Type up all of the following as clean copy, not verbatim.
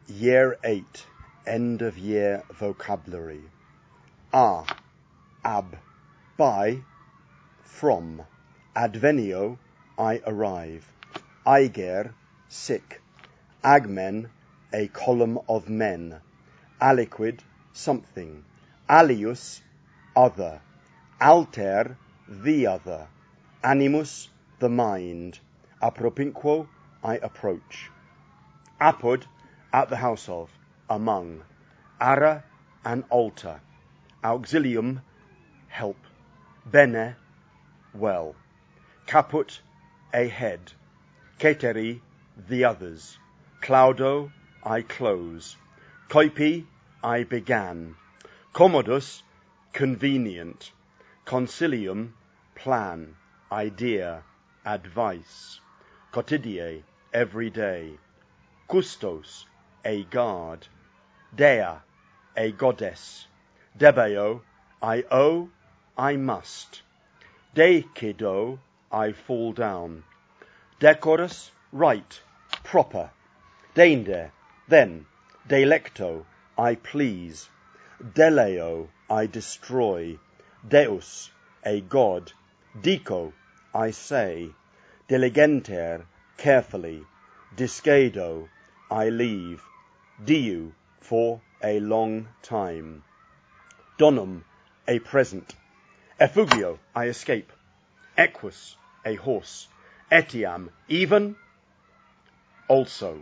Year 8, end of year vocabulary. Ab, by, from. Advenio, I arrive. Aiger, sick. Agmen, a column of men. Aliquid, something. Alius, other. Alter, the other. Animus, the mind. Apropinquo, I approach. Apud, at the house of, among. Ara, an altar. Auxilium, help. Bene, well. Caput, a head. Ceteri, the others. Claudo, I close. Coipi, I began. Commodus, convenient. Concilium, plan. Idea, advice. Cotidie, every day. Custos, a guard. Dea, a goddess. Debeo, I owe, I must. Decido, I fall down. Decorus, right, proper. Deinde, then. Delecto, I please. Deleo, I destroy. Deus, a god. Dico, I say. Diligenter, carefully. Discedo, I leave. Diu, for a long time. Donum, a present. Effugio, I escape. Equus, a horse. Etiam, even. Also.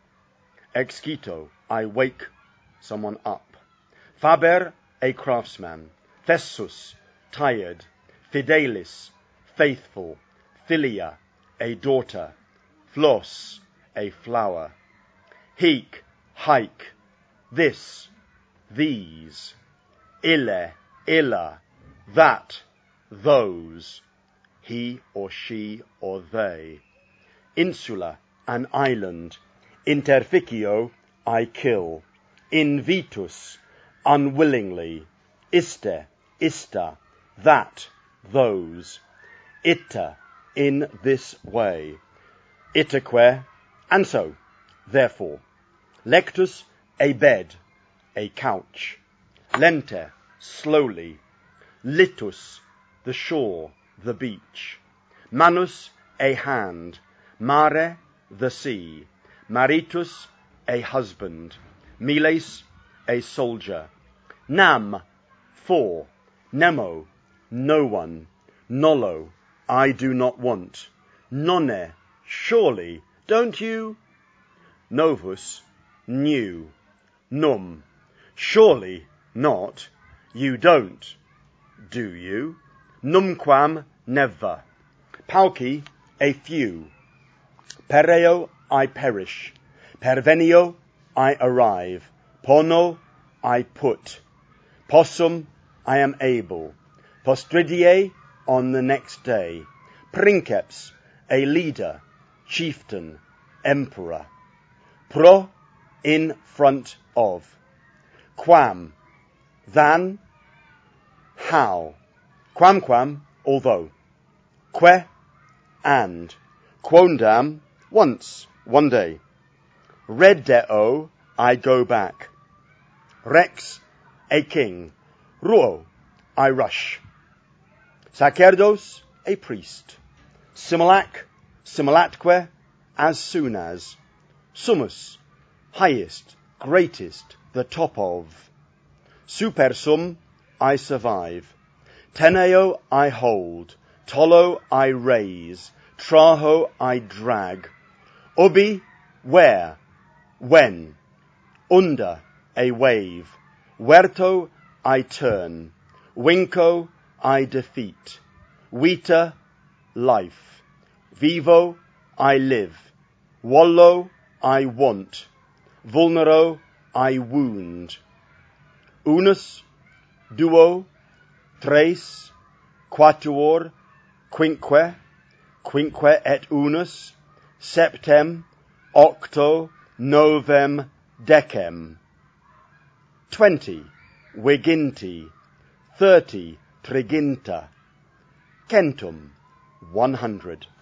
Excito, I wake someone up. Faber, a craftsman. Fessus, tired. Fidelis, faithful. Philia, a daughter. Flos, a flower. Hic, hike. This, these. Ille, illa. That, those. He or she or they. Insula, an island. Interficio, I kill. Invitus, unwillingly. Iste, ista. That, those. Itta, in this way. Itaque, and so, therefore. Lectus, a bed, a couch. Lente, slowly. Litus, the shore, the beach. Manus, a hand. Mare, the sea. Maritus, a husband. Miles, a soldier. Nam, for. Nemo, no one. Nolo, I do not want. Nonne, surely, don't you? Novus, new. Num, surely not. You don't. Do you? Numquam, never. Pauci, a few. Pereo, I perish. Pervenio, I arrive. Pono, I put. Possum, I am able. Postridie, on the next day. Princeps, a leader, chieftain, emperor. Pro, in front of. Quam, than, how. Quamquam, although. Que, and. Quondam, once, one day. Reddeo, I go back. Rex, a king. Ruo, I rush. Sacerdos, a priest. Similac, similatque, as soon as. Summus, highest, greatest, the top of. Supersum, I survive. Teneo, I hold. Tolo, I raise. Traho, I drag. Ubi, where, when. Under, a wave. Verto, I turn. Winco, I defeat. Vita, life. Vivo, I live. Vollo, I want. Vulnero, I wound. Unus, duo, tres, quatuor, quinque, quinque et unus, septem, octo, novem, decem. 20, viginti. 30, triginta. Centum, 100.